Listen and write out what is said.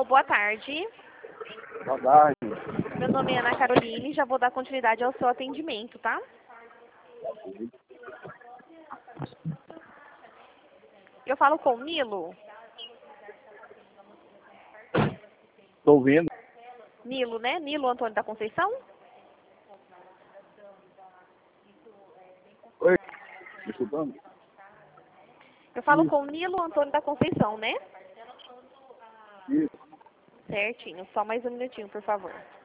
boa tarde. Boa tarde. Meu nome é Ana Caroline, já vou dar continuidade ao seu atendimento, tá? Eu falo com o Nilo? Estou ouvindo. Nilo, né? Nilo Antônio da Conceição? Oi, me escutando? Eu falo com o Nilo Antônio da Conceição, né? Isso. Certinho. Só mais um minutinho, por favor.